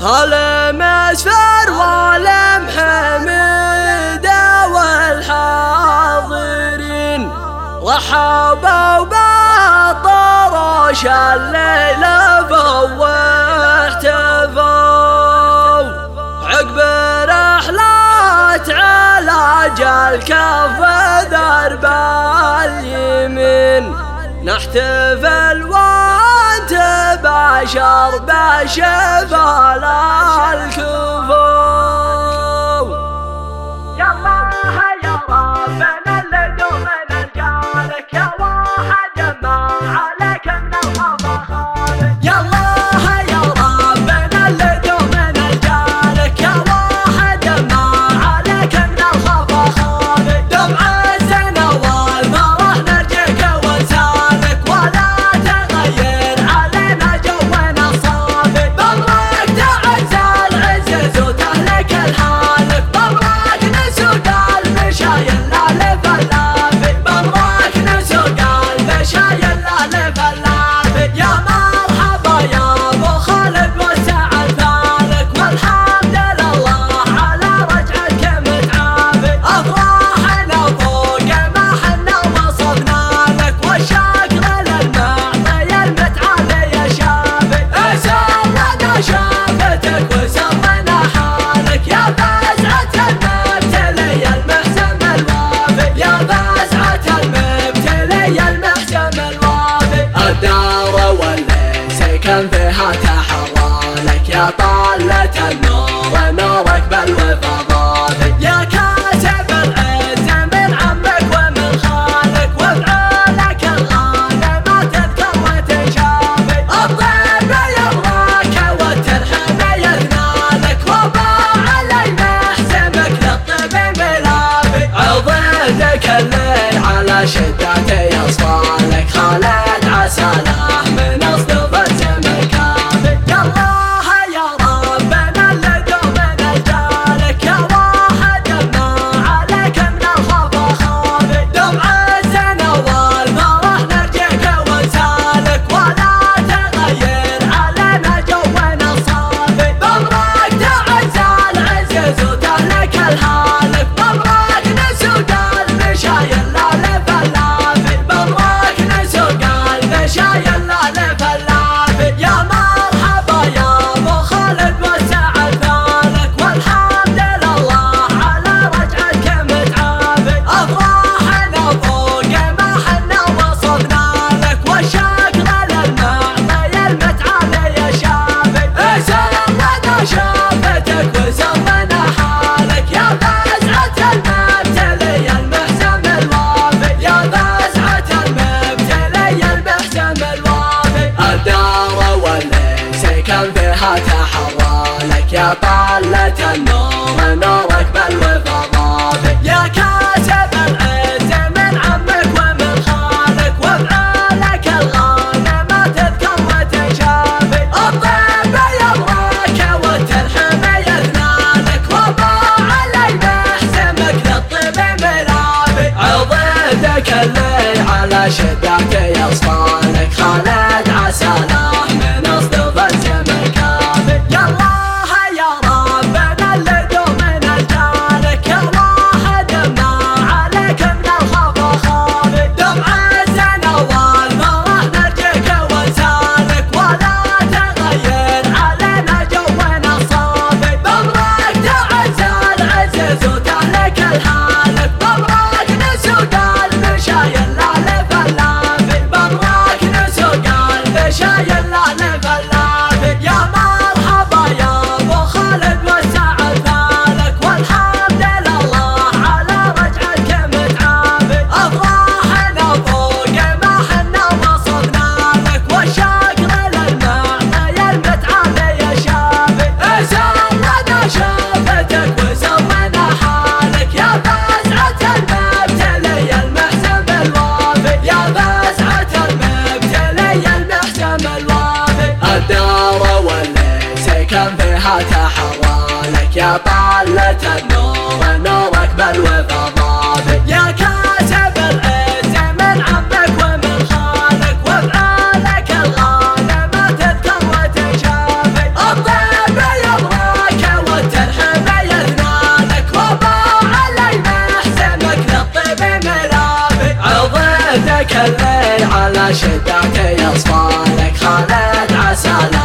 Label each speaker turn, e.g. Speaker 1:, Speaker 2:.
Speaker 1: هالمسفر والمحمدة والحاضرين رحبوا بطرش الليلة واحتفوا عقب رحلة علاج الكف درب اليمين نحتفل وانت بشر بشفال الكفو.
Speaker 2: يلا يا ربنا اللي دومنا نلقالك يا واحد ما عليك من الخطا خالك.
Speaker 1: يلا يا ربنا اللي دومنا نلقالك يا واحد ما عليك من الخطا خالك. دمع الزنا والمرح نرجيك ونسالك ولا تغير علينا جونا صافي. بمرك تعز العزز وتهلك الحالك بمرك نسوق المشايل الالف اللافي. بمرك نسوق المشايل الالف اللافي. يا مرحبا يا ابو خالد وسع ثالك والحمد لله على رجعتك متعافي. افراحنا فوق ما حنا وصفنا لك والشكر للمعطي المتعافي يا شافي. سرنا شافتك وسرنا حالك يا فزعة المبتلي المحسن الوافي. يا فزعة المبتلي المحسن الوافي. الدار واللي سكن فيها تحرالك يا طالة النور نورك بالوفا ضافي. يا كاتب العز من عمك ومن خالك وبعولك الغانم تذكر وتشافي. الطيب يبراك والترحم يثنالك وباع علي محسمك للطيب ملافي. عضدك اللي على شدته يصفالك خالد عساله من اصدف الزمن كافي. يلا يا ربنا اللي دومنا نلقالك يا واحد ما عليك من الخفا خافي. دمع الزنا والمرح نرجيك ونسالك ولا تغير علينا جونا صافي. بمرك تعز العزز وتهلك الحالك بمرك نسوق المشايل الالف اللافي. بمرك نسوق المشايل الالف اللافي. يا مرحبا يا ابو خالد وسع ثالك والحمد لله على رجعتك متعافي. افراحنا فوق ما حنا وصفنا لك والشكر للمعطي المتعافي يا شافي. سرنا شافتك وسرنا حالك يا فزعة المبتلي المحسن الوافي. يا فزعة المبتلي المحسن الوافي. الدار واللي سكن فيها تحرالك يا طالة النور نورك بالوفا ضافي. يا كاتب العز من عمك ومن خالك وبعولك الغانم تذكر وتشافي. الطيب يبراك والترحم يثنالك وباع علي محسمك للطيب ملافي. عضدك اللي على شدته يصفالك خالد عساله من اصدف الزمن كافي. يلا يا ربنا اللي دومنا نلقالك يا واحد ما عليك من الخفا خافي. دمع الزنا والمرح نرجيك ونسالك ولا تغير علينا جونا صافي. بمرك تعز العزز وتهلك الحالك بمرك نسوق المشايل الالف اللافي. بمرك نسوق المشايل الالف اللافي. يا مرحبا يا ابو خالد وسع ثالك والحمد لله على رجعتك متعافي. افراحنا فوق ما حنا وصفنا لك والشكر للمعطي المتعافي يا شافي. سرنا شافتك وسرنا حالك يا فزعة المبتلي المحسن الوافي. يا فزعة المبتلي المحسن الوافي. الدار واللي سكن فيها تحرالك يا طالة النور نورك بالوفا ضافي. يا كاتب العز من عمك ومن خالك وبعولك الغانم تذكر وتشافي. الطيب الليل على شدة يصفالك خالد عسى